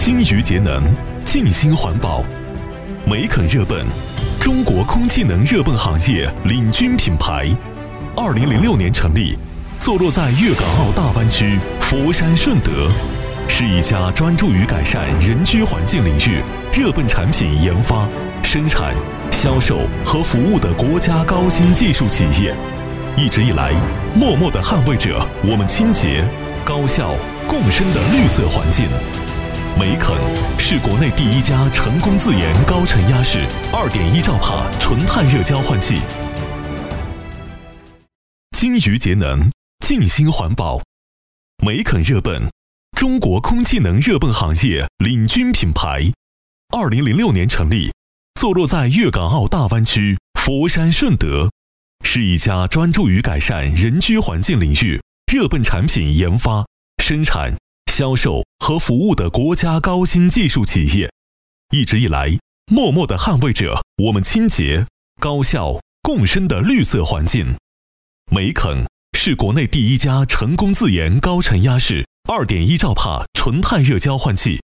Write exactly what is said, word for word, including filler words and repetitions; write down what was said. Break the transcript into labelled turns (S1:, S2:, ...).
S1: 精于节能，尽心环保。梅肯热迸，中国空气能热迸行业领军品牌。二零零六年成立，坐落在粤港澳大湾区佛山顺德，是一家专注于改善人居环境领域热迸产品研发、生产、销售和服务的国家高新技术企业。一直以来，默默地捍卫着我们清洁、高效、共生的绿色环境。梅肯是国内第一家成功自研高沉压式 二点一 兆帕纯碳热交换器。精于节能，尽心环保。梅肯热迸，中国空气能热迸行业领军品牌。二零零六年成立，坐落在粤港澳大湾区佛山顺德，是一家专注于改善人居环境领域热迸产品研发、生产、销售和服务的国家高新技术企业。一直以来，默默地捍卫着我们清洁、高效、共生的绿色环境。梅肯是国内第一家成功自研高沉压式 二点一 兆帕纯碳热交换器。